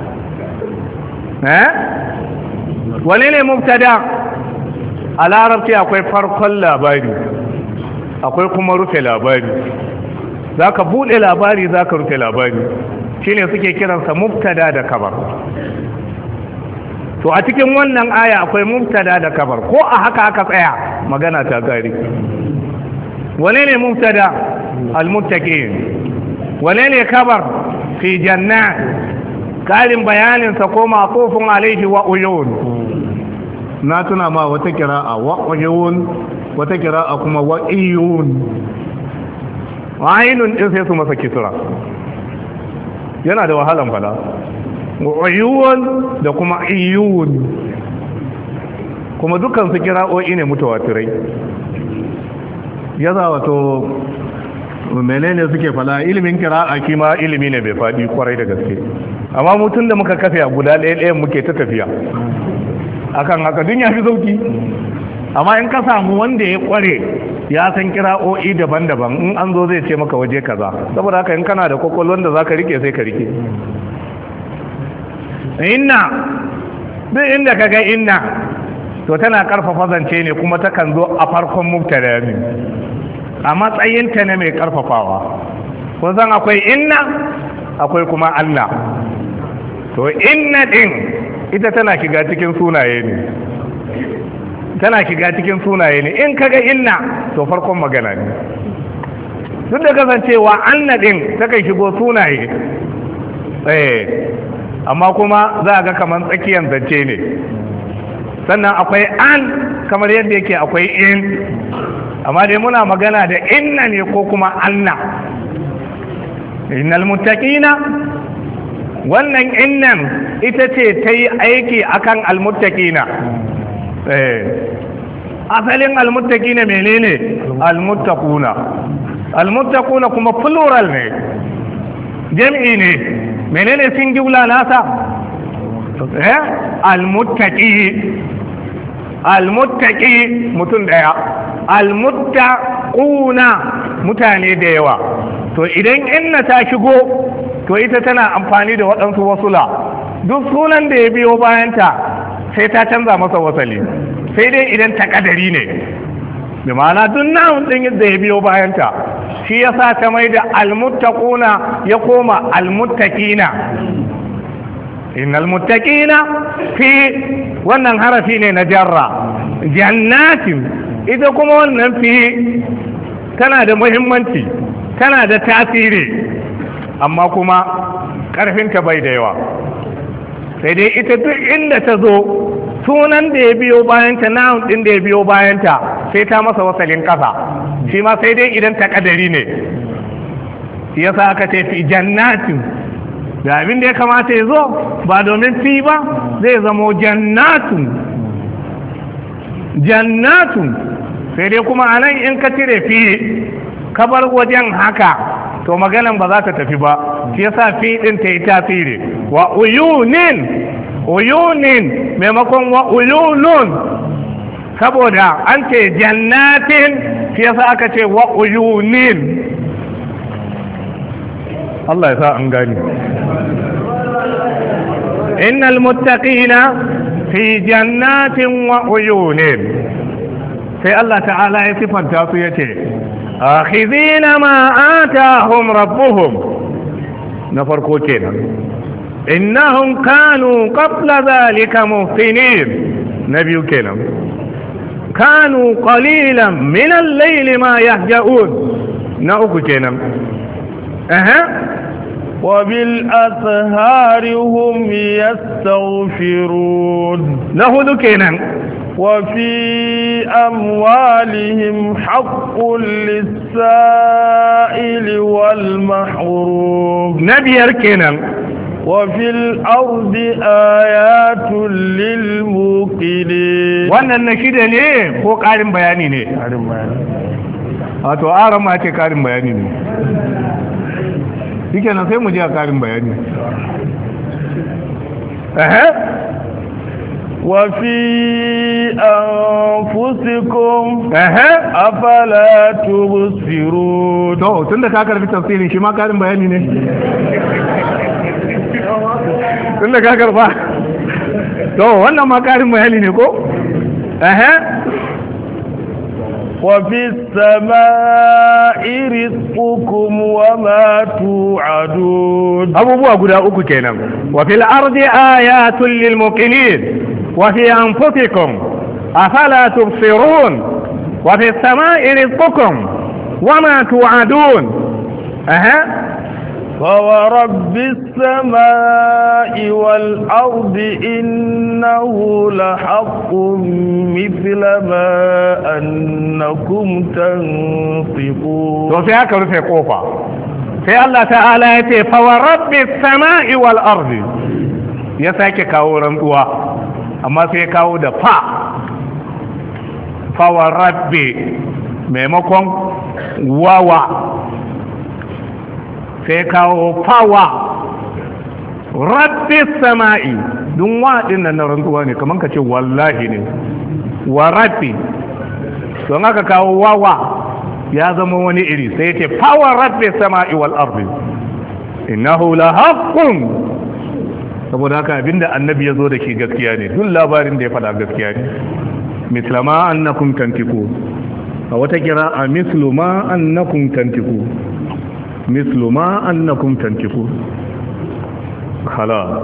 eh wane ne mubtada a larabci akwai farkon labari akwai kuma rufe labari zaka bude labari zaka rufe labari shine suke kiransa mubtada da kabar to a cikin wannan aya akwai mubtada da kabar ko a haka aka tsaya magana ta gari wane ne mubtada almuttaqin wane ne kabar fi jannat kalin bayanin sa ko maqufun alaihi wa uyun na tuna ma wata kira'a wa uyun wata kira'a kuma wa iyun wa ainun din sai su masa kisra yana da wahalan fada uyun da kuma iyun kuma dukkan su kira'o'i ne mutawatirai yaza wato menene suke fada ilimin kira'a kima ilimi ne bai fadi kwarai da gaske amma mutum da muka kafe a guda ɗaya ɗayan muke ta tafiya akan haka dun ya fi sauki amma in ka samu wanda ya kware ya san kira'o'i daban-daban in an zo zai ce maka waje kaza saboda haka in kana da kwakwalwar da za ka rike sai ka rike inna duk inda ka ga inna to tana karfafa zance ne kuma takan zo a farkon mubtada ne a matsayinta ne mai karfafawa kun san akwai inna akwai kuma Allah to inna din ita tana shiga cikin sunaye ne tana shiga cikin sunaye ne in kaga inna to farkon magana ne duk da kasancewa anna din takan shigo sunaye eh amma kuma za ga kaman tsakiyar zance ne sannan akwai an kamar yadda yake akwai in amma dai muna magana da inna ne ko kuma anna innal muttaqina wannan innan ita ce ta yi aiki akan almuttaqina eh asalin almuttaqina menene almuttaquna almuttaquna kuma plural ne jam'i ne menene singular nasa eh almuttaqi almuttaqi mutum daya almuttaquna mutane da yawa to idan inna ta shigo to ita tana amfani da waɗansu wasula duk sunan da ya biyo bayanta sai ta canza masa wasali sai dai idan ta kadari ne da ma'ana duk na'un ɗin da ya biyo bayanta shi ya sa ta mai da almuttaquna ya koma almuttaqina innal muttaqina fi wannan harafi ne na jarra jannatin ita kuma wannan fi tana da muhimmanci tana da tasiri amma kuma ƙarfinta bai da yawa sai dai ita duk inda ta zo sunan da ya biyo bayanta noun ɗin da ya biyo bayanta sai ta masa wasalin ƙasa shi ma sai dai idan ta ƙadari ne shi yasa aka ce fi jannatin da abin da ya kamata ya zo ba domin fi ba zai zamo jannatun jannatun sai dai kuma anan in ka cire fi kabar wajen haka to maganan ba za ta tafi ba shi yasa fi din ta yi tasiri wa uyunin uyunin maimakon wa uyunun saboda an ce jannatin shi yasa aka ce wa uyunin Allah ya sa an gani innal muttaqina fi jannatin wa uyunin sai Allah ta'ala ya sifanta su yace akhidhina ma atahum rabbuhum na farko kenan innahum kanu qabla dhalika muhsinin na biyu kenan kanu qalilan min al-layli ma yahja'un na uku kenan aha وبالأسهار هم يستغفرون na hudu kenan وفي أموالهم حق للسائل والمحروم نبي أركنا وفي الأرض آيات للموقنين wannan na shida ne ko ƙarin bayani ne ƙarin bayani wato aran ma ce ƙarin bayani ne shike nan sai mu ji a ƙarin bayani eh وفي أنفسكم eh أفلا تبصرون to tunda ka karbi tafsirin shi ma ƙarin bayani ne tunda ka karba to wannan ma ƙarin bayani ne ko eh وفي السماء رزقكم وما توعدون abubuwa guda uku kenan wa fil ardi ayatun lil muqinin wa fi anfusikum afala tubsirun wa fis samai rizqukum wama tu'adun aha فورب السماء والأرض إنه لحق مثل ما أنكم تنطقون to sai aka rufe kofa sai Allah ta'ala ya ce fa wa rabbis samai wal ardi ya sake kawo rantsuwa amma sai ya kawo da fa fa wa rabbi maimakon wawa sai kawo fawa rabbi sama'i dun waɗin nan na rantsuwa ne kamar ka ce wallahi ne wa rabbi don aka kawo wawa ya zama wani iri sai ce fawa rabbi sama'i wal ardi innahu la haqqun saboda haka abinda annabi ya zo da shi gaskiya ne duk labarin da ya faɗa gaskiya ne mislama annakum tantiku a wata kira a misluma annakum tantiku mislu ma annakum tantiku khala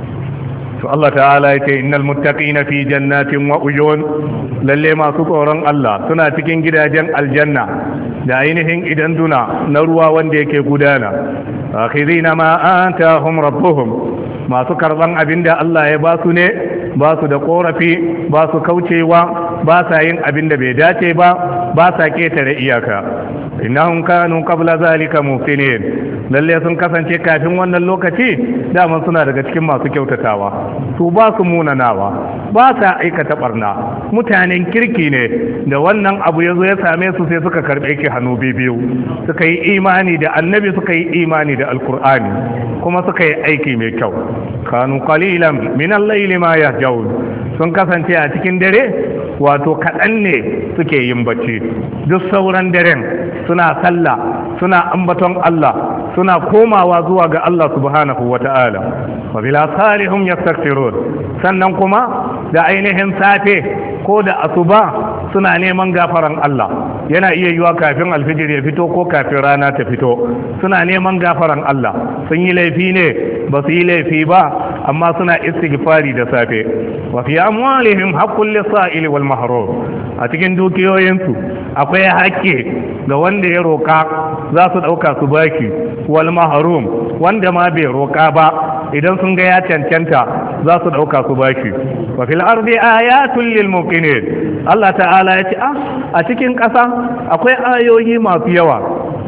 to Allah ta'ala yace innal muttaqina fi jannatin wa uyun lalle masu tsoron Allah suna cikin gidajen aljanna da ainihin idan duna na ruwa wanda yake gudana akhirina ma atahum rabbuhum masu karban abinda Allah ya ba su ne ba su da korafi ba su kaucewa ba sa yin abinda bai dace ba ba sa ketare iyaka innahum kanu qabla zalika muhsinin lalle sun kasance kafin wannan lokaci dama suna daga cikin masu kyautatawa su ba su munanawa ba sa aikata barna mutanen kirki ne da wannan abu yazo ya same su sai suka karbe ki hannu biyu suka yi imani da annabi suka yi imani da alkur'ani kuma suka yi aiki mai kyau kanu qalilan min al-layli ma yahjaun sun kasance a cikin dare wato kaɗan ne suke yin bacci duk sauran daren suna sallah suna ambaton Allah suna komawa zuwa ga Allah subhanahu wata'ala wa bil asarihum yastaghfirun sannan kuma da ainihin safe ko da asuba suna neman gafaran Allah yana iya yiwa kafin alfijir ya fito ko kafin rana ta fito suna neman gafaran Allah sun yi laifi ne ba su yi laifi ba amma suna istighfari da safe wa fi amwalihim haqqul lisa'il wal mahrum a cikin dukiyoyinsu akwai haƙƙi ga wanda ya roka za su dauka su baki wal mahrum wanda ma bai roka ba idan sun ga ya cancanta za su dauka su baki wa fil ardi ayatun lil muqinin Allah ta'ala ya ce a cikin ƙasa akwai ayoyi masu yawa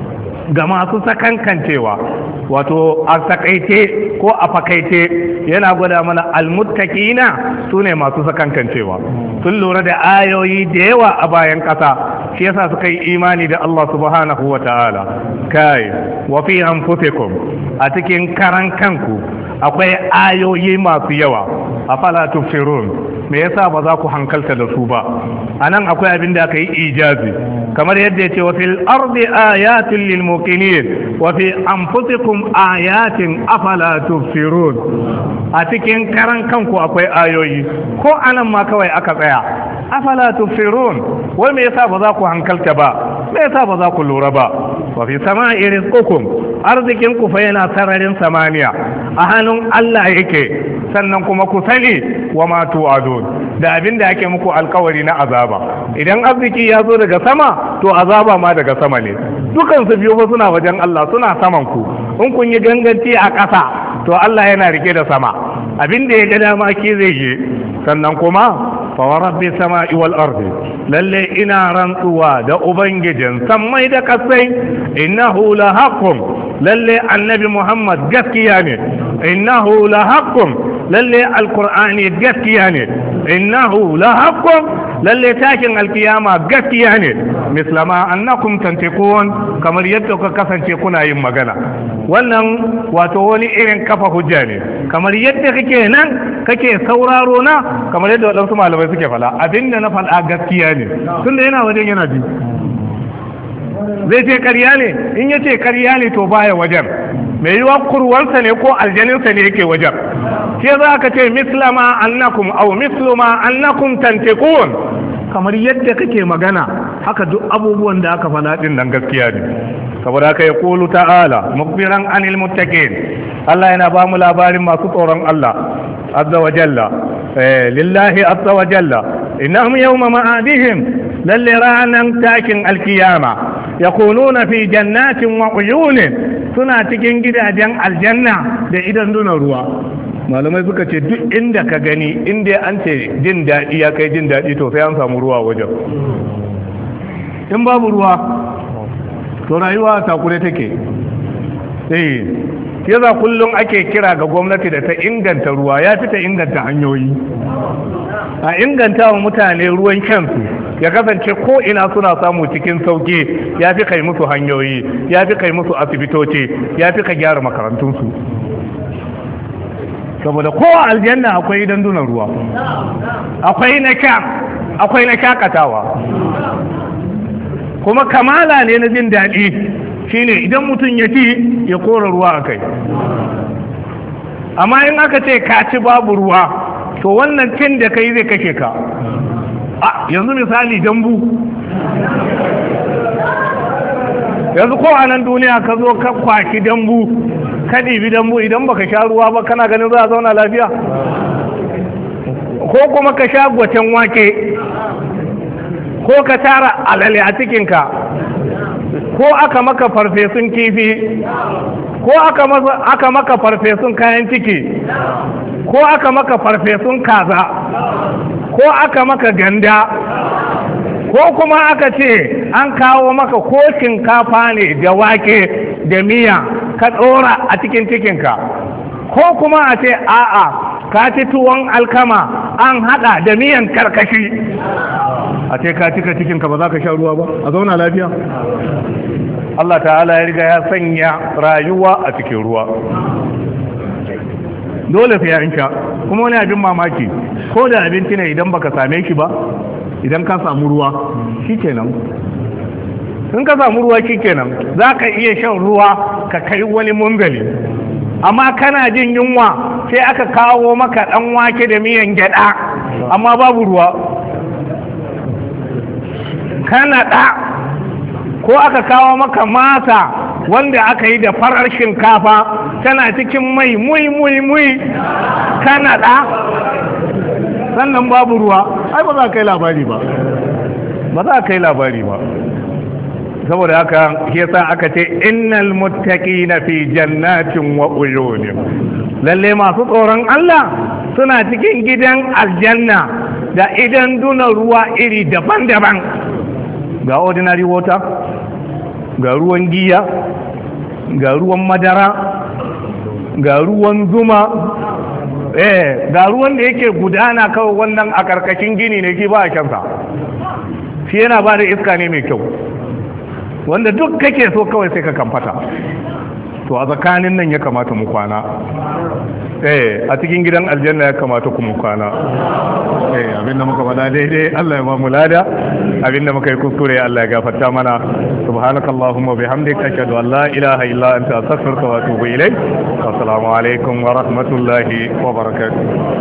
ga masu sakankancewa wato a sakaice ko a fakaice yana gwada mana almuttaqina sune masu sakankancewa sun lura da ayoyi da yawa a bayan ƙasa shi yasa suka yi imani da Allah subhanahu wata'ala kai wa fi anfusikum a cikin karan kanku akwai ayoyi masu yawa afala tufsirun me yasa ba za ku hankalta da su ba anan akwai abin da aka yi ijazi kamar yadda yace wa fil ardi ayatin lil muqinin wa fi anfusikum ayatin afala tufsirun a cikin karan kanku akwai ayoyi ko anan ma kawai aka tsaya afala tufsirun wai me yasa ba za ku hankalta ba me yasa ba za ku lura ba wa fi sama'i rizqukum arzikin ku fa yana sararin samaniya a hannun Allah yake sannan kuma ku sani wa ma tu'adun da abin da yake muku alkawari na azaba idan arziki ya zo daga sama to azaba ma daga sama ne dukan su biyu fa suna wajen Allah suna saman ku in kun yi ganganci a ƙasa to Allah yana rike da sama abin da ya ga dama ki zai yi sannan kuma fa wa rabbi sama'i wal ardi lalle ina rantsuwa da ubangijin sammai da kasai innahu la haqqun lalle annabi Muhammad gaskiya ne innahu la haqqun lalle alqur'ani gaskiya ne innahu la haqqun lalle takin alkiyama gaskiya ne mislama annakum tantiqun kamar yadda kuka kasance kuna yin magana wannan wato wani irin kafa hujja ne kamar yadda kake nan kake sauraro na kamar yadda wadansu malamai suke fala abinda na fada gaskiya ne tunda yana wajen yana ji zai ce karya ne in ya ce karya ne to baya wajen mai yiwa kurwarsa ne ko aljaninsa ne yake wajen ke za ka ce mislama annakum au misluma annakum tantiqun kamar yadda kake magana haka duk abubuwan da aka faɗa din nan gaskiya ne saboda haka ya qulu ta'ala mukbiran anil muttaqin Allah yana ba mu labarin masu tsoron Allah azza wa jalla eh lillahi azza wa jalla innahum yawma ma'adihim lalle ranan takin alkiyama yakununa fi jannatin wa uyunin suna cikin gidajen aljanna da idan duna ruwa malamai suka ce duk inda ka gani inda an ce jin daɗi ya kai jin daɗi to sai an samu ruwa wajen in babu ruwa to rayuwa takure take eh yaza kullum ake kira ga gwamnati da ta inganta ruwa ya fi ta inganta hanyoyi a inganta wa mutane ruwan kansu ya kasance ko ina suna samu cikin sauki ya fi kai musu hanyoyi ya fi kai musu asibitoci ya fi ka gyara makarantunsu saboda ko aljanna akwai dandunan ruwa akwai na sha akwai na shakatawa kuma kamala ne na jin daɗi shine idan mutum ya ci ya kora ruwa a kai amma in aka ce ka ci babu ruwa to wannan cin da kai zai kashe ka a yanzu misali dambu yanzu ko a nan duniya ka zo ka kwaki dambu ka ɗibi dambu idan baka sha ruwa ba kana ganin za a zauna lafiya ko kuma ka sha gwacen wake ko ka tara alale a cikinka ko aka maka farfesun kifi ko aka maka farfesun kayan ciki ko aka maka farfesun kaza ko aka maka ganda ko kuma aka ce an kawo maka ko shinkafa ne da wake da miya ka ɗora a cikin cikinka ko kuma a ce a'a ka ci tuwon alkama an hada da miyan karkashi a ce ka cika cikinka ba za ka sha ruwa ba a zauna lafiya Allah ta'ala ya riga ya sanya rayuwa a cikin ruwa dole sai ya sha kuma wani abin mamaki ko da abinci ne idan baka same shi ba idan ka samu ruwa shikenan in ka samu ruwa shikenan za ka iya shan ruwa ka kai wani munzali amma kana jin yunwa sai aka kawo maka dan wake da miyan gyada amma babu ruwa kana da ko aka kawo maka masa wanda aka yi da farar shinkafa tana cikin mai mui mui mui kana da sannan babu ruwa ai ba za ka yi labari ba ba za ka yi labari ba saboda haka yasa aka ce innal muttaqina fi jannatin wa uyun lalle masu tsoron Allah suna cikin gidan aljanna da idan duna ruwa iri daban-daban ga ordinary water ga ruwan giya ga ruwan madara ga ruwan zuma eh ga ruwan da yake gudana kawai wannan a karkashin gini ne ki ba a kansa shi yana ba da iska ne mai kyau wanda duk kake so kawai sai ka kamfata to a tsakanin nan ya kamata mu kwana eh a cikin gidan aljanna ya kamata ku mu kwana eh abinda muka faɗa daidai Allah ya ba mu lada abinda muka yi kuskure Allah ya gafarta mana subhanakallahumma bihamdika ashhadu an la ilaha illa anta astaghfiruka wa atubu ilayk assalamu alaikum wa rahmatullahi wa barakatuh